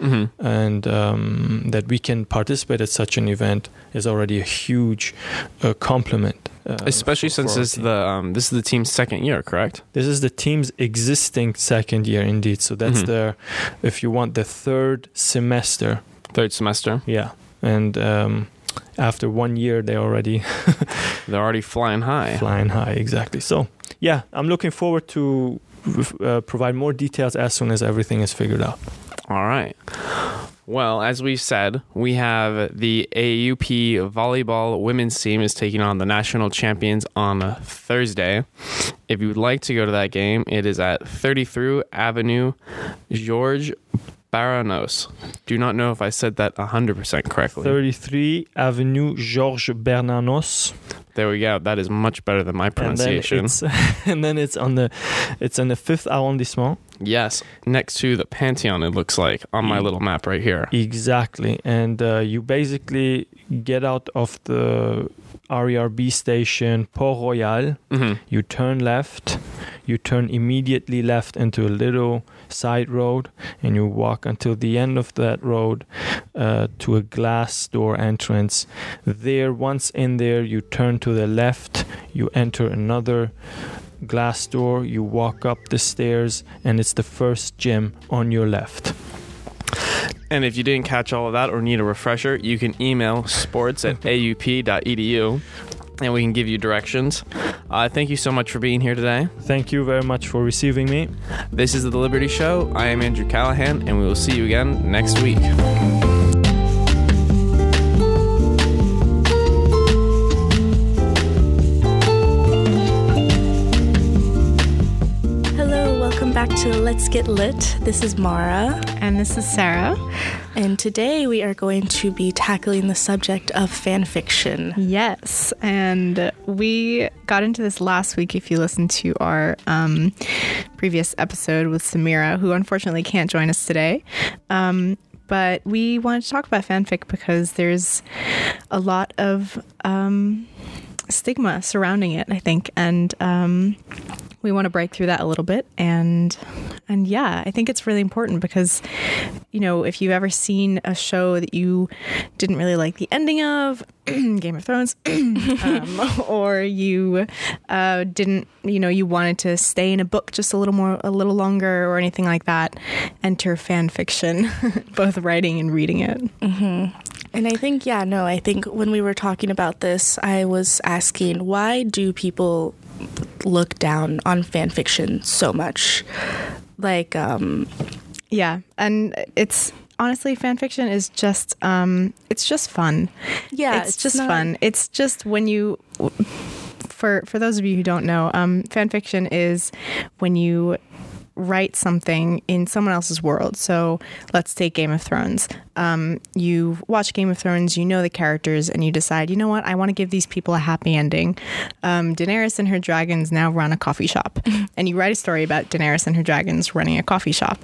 and that we can participate at such an event is already a huge compliment.
Especially since this is the team's second year, correct?
This is the team's existing second year, indeed. So that's if you want, the third semester.
Third semester.
Yeah, and after 1 year, they're already
flying high.
Flying high, exactly. So yeah, I'm looking forward to provide more details as soon as everything is figured out.
All right. Well, as we said, we have the AUP volleyball women's team is taking on the national champions on Thursday. If you would like to go to that game, it is at 33 Avenue Georges Bernanos. Do not know if I said that 100% correctly.
33 Avenue Georges Bernanos.
There we go. That is much better than my pronunciation.
And then it's in the 5th arrondissement.
Yes, next to the Pantheon, it looks like, on my little map right here.
Exactly. And you basically get out of the RERB station Port Royal. You turn left. You turn immediately left into a little side road, and you walk until the end of that road to a glass door entrance. There, once in there, you turn to the left. You enter another glass door. You walk up the stairs, and it's the first gym on your left.
And if you didn't catch all of that or need a refresher, you can email sports@aup.edu. and we can give you directions. Thank you so much for being here today.
Thank you very much for receiving me.
This is The Liberty Show. I am Andrew Callahan, and we will see you again next week.
Hello, welcome back to Let's Get Lit. This is Mara.
And this is Sarah.
And today we are going to be tackling the subject of fan fiction.
Yes, and we got into this last week if you listened to our previous episode with Samira, who unfortunately can't join us today. But we wanted to talk about fanfic because there's a lot of stigma surrounding it, I think, and we want to break through that a little bit. And yeah, I think it's really important because, you know, if you've ever seen a show that you didn't really like the ending of, Game of Thrones, or you didn't, you know, you wanted to stay in a book just a little longer or anything like that, enter fan fiction, both writing and reading it.
Mm-hmm. And I think, I think when we were talking about this, I was asking, why do people look down on fan fiction so much? Like,
yeah, and it's honestly, fan fiction is just it's just fun.
Yeah,
it's just fun. It's just when you, for those of you who don't know, fan fiction is when you write something in someone else's world. So let's take Game of Thrones. You watch Game of Thrones, you know the characters, and you decide, you know what, I want to give these people a happy ending. Daenerys and her dragons now run a coffee shop. And you write a story about Daenerys and her dragons running a coffee shop.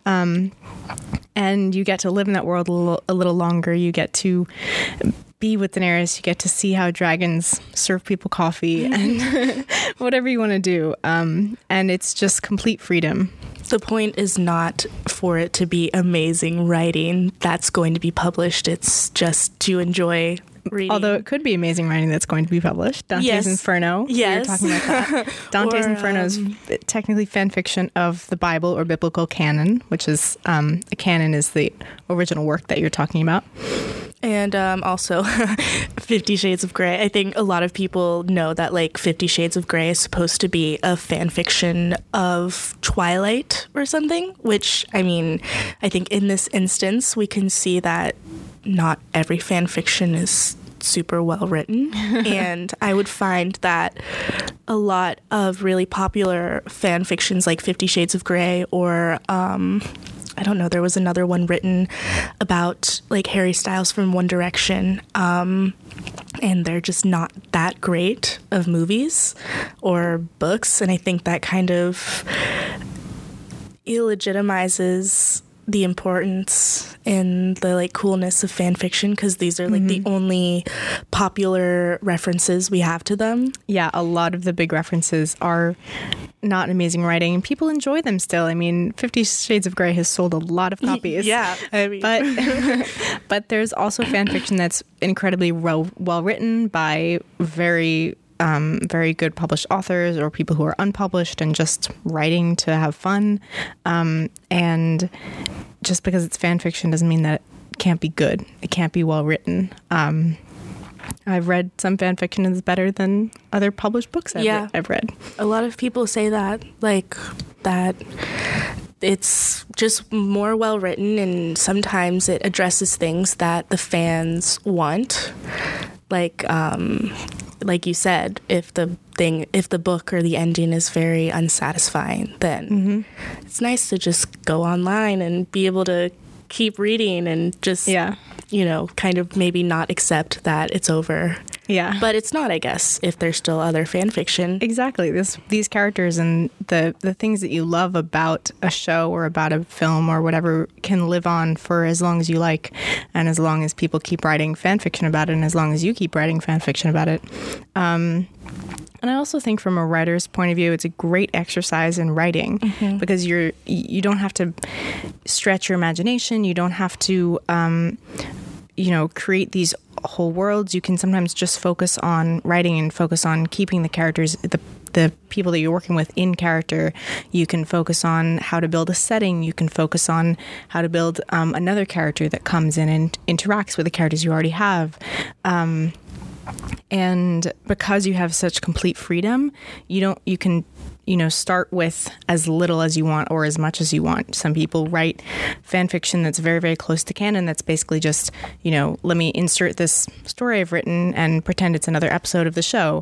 And you get to live in that world a little longer. You get to be with Daenerys. You get to see how dragons serve people coffee and whatever you want to do. And it's just complete freedom.
The point is not for it to be amazing writing that's going to be published. It's just to enjoy reading.
Although it could be amazing writing that's going to be published. Dante's Inferno.
Yes.
We were talking about that. Dante's Inferno is technically fan fiction of the Bible or biblical canon, which is a canon is the original work that you're talking about.
And also 50 Shades of Grey. I think a lot of people know that like 50 Shades of Grey is supposed to be a fan fiction of Twilight or something, which, I mean, I think in this instance we can see that not every fan fiction is super well written. And I would find that a lot of really popular fan fictions like 50 Shades of Grey or I don't know, there was another one written about like Harry Styles from One Direction, and they're just not that great of movies or books. And I think that kind of illegitimizes the importance and the like coolness of fan fiction, because these are like the only popular references we have to them.
Yeah, a lot of the big references are not amazing writing, and people enjoy them still. I mean, 50 Shades of Grey has sold a lot of copies.
Yeah, I mean.
But there's also fan fiction that's incredibly well written by very good published authors or people who are unpublished and just writing to have fun. And just because it's fan fiction doesn't mean that it can't be good. It can't be well written. I've read some fan fiction that's better than other published books I've read.
A lot of people say that, like, that it's just more well written, and sometimes it addresses things that the fans want. Like you said, if the book or the ending is very unsatisfying, then it's nice to just go online and be able to keep reading and just, kind of maybe not accept that it's over.
Yeah.
But it's not, I guess, if there's still other fan fiction.
Exactly. These characters and the things that you love about a show or about a film or whatever can live on for as long as you like, and as long as people keep writing fan fiction about it, and as long as you keep writing fan fiction about it. And I also think from a writer's point of view, it's a great exercise in writing because you don't have to stretch your imagination. You don't have to, create these whole worlds. You can sometimes just focus on writing and focus on keeping the characters, the people that you're working with in character. You can focus on how to build a setting. You can focus on how to build another character that comes in and interacts with the characters you already have. And because you have such complete freedom, you can start with as little as you want or as much as you want. Some people write fan fiction that's very, very close to canon. That's basically just, let me insert this story I've written and pretend it's another episode of the show.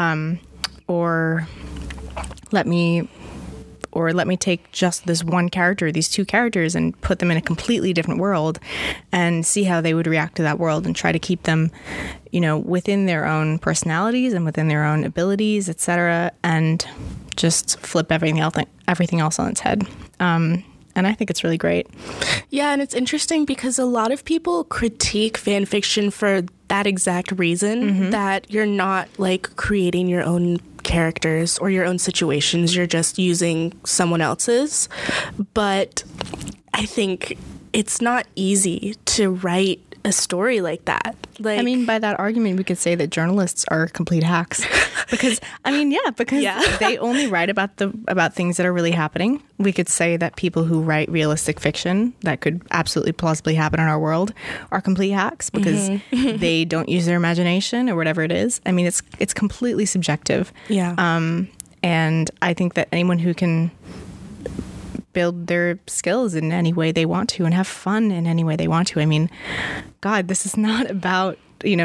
Or let me take just this one character, these two characters, and put them in a completely different world and see how they would react to that world and try to keep them, within their own personalities and within their own abilities, etc., and just flip everything else on its head. And I think it's really great.
Yeah, and it's interesting because a lot of people critique fan fiction for that exact reason, that you're not like creating your own characters or your own situations. You're just using someone else's. But I think it's not easy to write a story like that.
Like, I mean, by that argument, we could say that journalists are complete hacks because they only write about things that are really happening. We could say that people who write realistic fiction that could absolutely plausibly happen in our world are complete hacks because they don't use their imagination or whatever it is. I mean, it's completely subjective.
Yeah.
And I think that anyone who can build their skills in any way they want to and have fun in any way they want to. I mean, God, this is not about,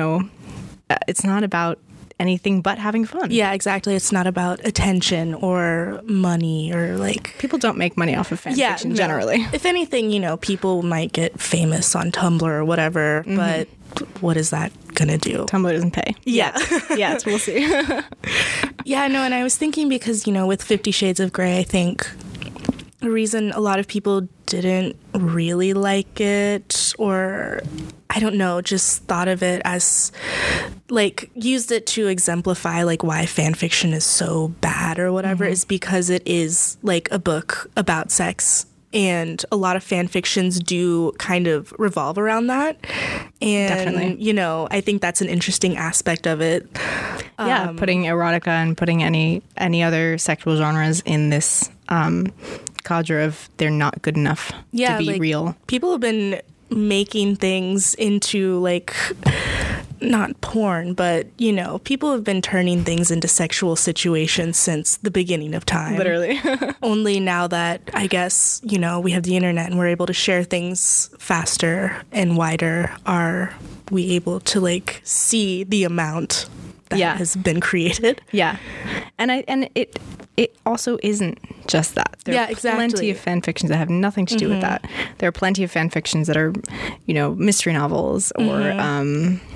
it's not about anything but having fun.
Yeah, exactly. It's not about attention or money or like...
People don't make money off of fan fiction generally.
If anything, people might get famous on Tumblr or whatever, but what is that going to do?
Tumblr doesn't pay.
Yeah.
Yeah, we'll see.
Yeah, no, and I was thinking because, with 50 Shades of Grey, I think... the reason a lot of people didn't really like it, or I don't know, just thought of it as like used it to exemplify like why fan fiction is so bad or whatever, is because it is like a book about sex. And a lot of fan fictions do kind of revolve around that. And,
definitely.
I think that's an interesting aspect of it.
Yeah, putting erotica and putting any other sexual genres in this cadre of they're not good enough to be real.
People have been making things into like... not porn, but, people have been turning things into sexual situations since the beginning of time.
Literally.
Only now that, I guess, we have the internet and we're able to share things faster and wider, are we able to, like, see the amount that has been created.
Yeah. And it also isn't just that. There are plenty of fan fictions that have nothing to do with that. There are plenty of fan fictions that are, mystery novels or...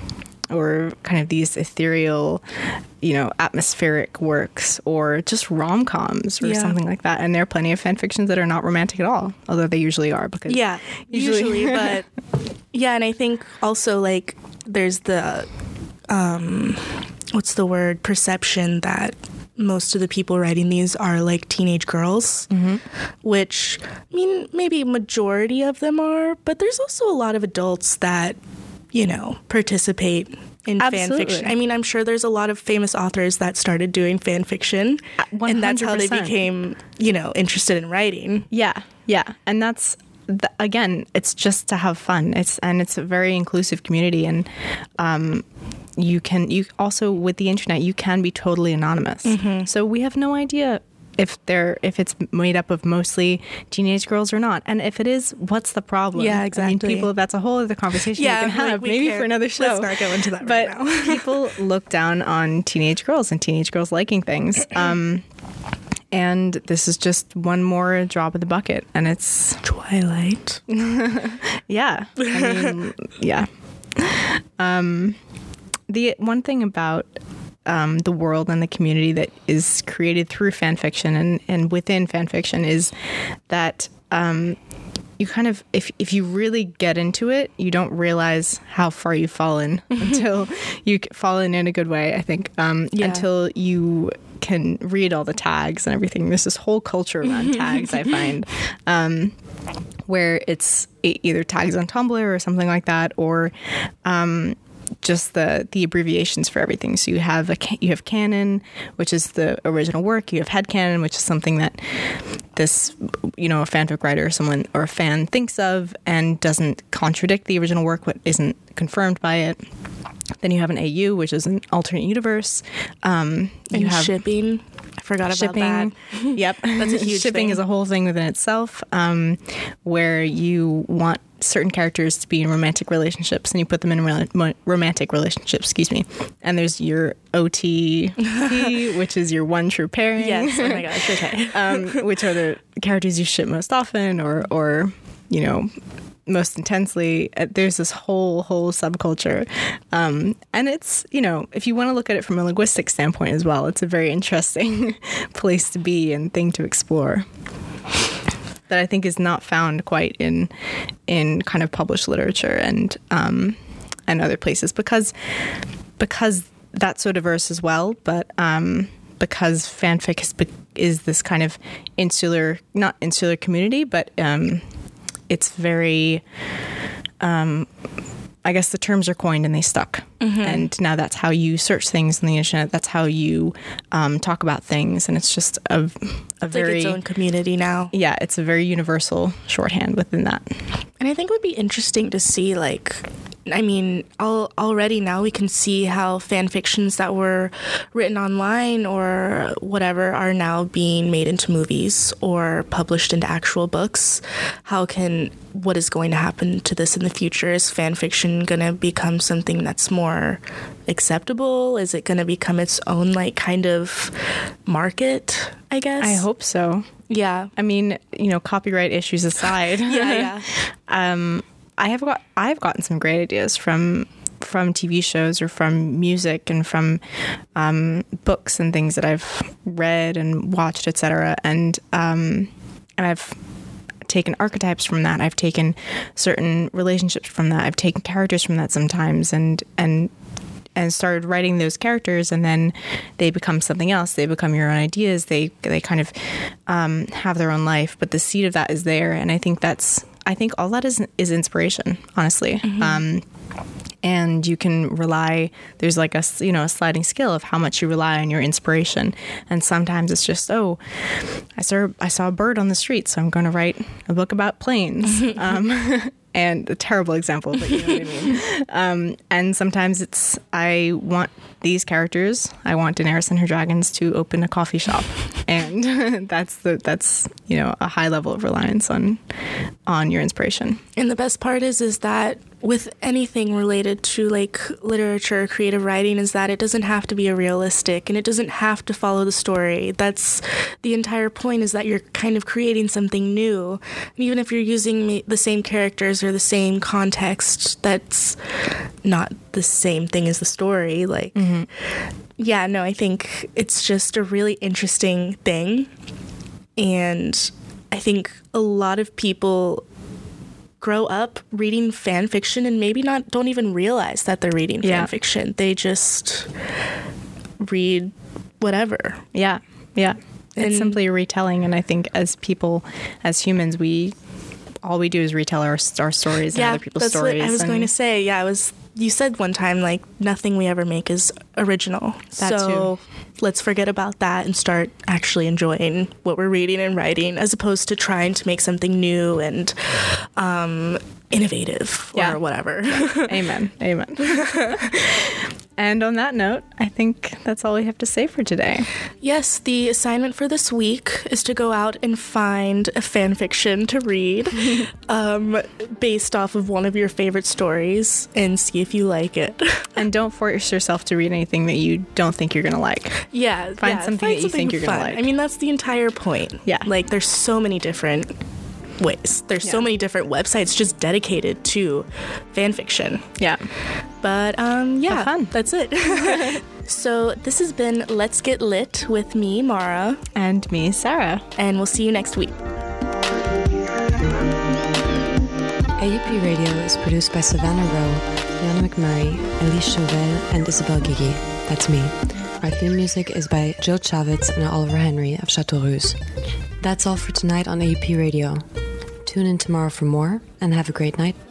or kind of these ethereal, atmospheric works, or just rom-coms or something like that. And there are plenty of fan fictions that are not romantic at all, although they usually are, because
usually but and I think also like there's the what's the word, perception that most of the people writing these are like teenage girls, which, I mean, maybe majority of them are, but there's also a lot of adults that, participate in fan fiction. I mean, I'm sure there's a lot of famous authors that started doing fan fiction,
100%.
and that's how they became, interested in writing.
Yeah. And that's, again, it's just to have fun. It's a very inclusive community, and you also, with the internet, you can be totally anonymous. So we have no idea if it's made up of mostly teenage girls or not. And if it is, what's the problem?
Yeah, exactly.
I mean, that's a whole other conversation we can have, maybe for another show.
Let's not go into that
but
right now.
People look down on teenage girls and teenage girls liking things. And this is just one more drop of the bucket, and it's
Twilight.
Yeah. I mean, yeah. The one thing about the world and the community that is created through fan fiction and within fan fiction is that you kind of, if you really get into it, you don't realize how far you've fallen until you fall in a good way, I think, until you can read all the tags and everything. There's this whole culture around tags, I find, where it's either tags on Tumblr or something like that, or just the abbreviations for everything. So you have canon, which is the original work. You have headcanon, which is something that this, a fanfic writer or someone or a fan thinks of and doesn't contradict the original work, but isn't confirmed by it. Then you have an AU, which is an alternate universe.
And you have shipping. I forgot about that.
Yep.
That's a huge
Shipping
thing.
is a whole thing within itself, where you want certain characters to be in romantic relationships, and you put them in romantic relationships, And there's your OTP, which is your one true pairing.
Yes, oh my gosh, okay.
Which are the characters you ship most often, or most intensely. There's this whole subculture, and it's, if you want to look at it from a linguistic standpoint as well, it's a very interesting place to be and thing to explore that I think is not found quite in kind of published literature and other places, because that's so diverse as well, but because fanfic is this kind of not insular community, but it's very, I guess the terms are coined and they stuck. And now that's how you search things on the internet. That's how you talk about things. And it's just a very...
like its own community now.
Yeah, it's a very universal shorthand within that.
And I think it would be interesting to see, already now we can see how fan fictions that were written online or whatever are now being made into movies or published into actual books. What is going to happen to this in the future? Is fan fiction going to become something that's more acceptable? Is it going to become its own kind of market, I guess?
I hope so.
Yeah.
I mean, copyright issues aside.
Yeah.
I have gotten some great ideas from TV shows or from music and from books and things that I've read and watched, etc. And I've taken archetypes from that. I've taken certain relationships from that. I've taken characters from that sometimes and started writing those characters, and then they become something else. They become your own ideas. They kind of have their own life, but the seed of that is there. And I think all that is inspiration, honestly. And you can rely, there's a sliding scale of how much you rely on your inspiration. And sometimes it's just, I saw a bird on the street, so I'm going to write a book about planes. And a terrible example, but you know what I mean. And sometimes it's, I want these characters, I want Daenerys and her dragons to open a coffee shop. And that's a high level of reliance on your inspiration.
And the best part is that with anything related to like literature or creative writing is that it doesn't have to be a realistic and it doesn't have to follow the story. That's the entire point, is that you're kind of creating something new. And even if you're using the same characters or the same context, that's not the same thing as the story. Like, yeah, no, I think it's just a really interesting thing. And I think a lot of people grow up reading fan fiction and maybe don't even realize that they're reading fan fiction. They just read whatever.
Yeah. It's simply a retelling, and I think as people, as humans, all we do is retell our stories and other people's stories.
What I was going to say. Yeah, you said one time, like, nothing we ever make is original. So let's forget about that and start actually enjoying what we're reading and writing, as opposed to trying to make something new and innovative or whatever.
Amen. And on that note, I think that's all we have to say for today.
Yes, the assignment for this week is to go out and find a fan fiction to read based off of one of your favorite stories and see if you like it.
And don't force yourself to read anything that you don't think you're going to like.
Yeah.
Find something that you think you're going to like.
I mean, that's the entire point.
Yeah.
Like, there's so many different ways. There's so many different websites just dedicated to fan fiction.
Yeah.
But
have fun.
That's it. So this has been Let's Get Lit with me, Mara.
And me, Sarah.
And we'll see you next week.
AUP Radio is produced by Savannah Rowe, Liana McMurray, Elise Chauvel, and Isabel Gigi. That's me. Our theme music is by Jill Chavitz and Oliver Henry of Chateau Rousse. That's all for tonight on AUP Radio. Tune in tomorrow for more, and have a great night.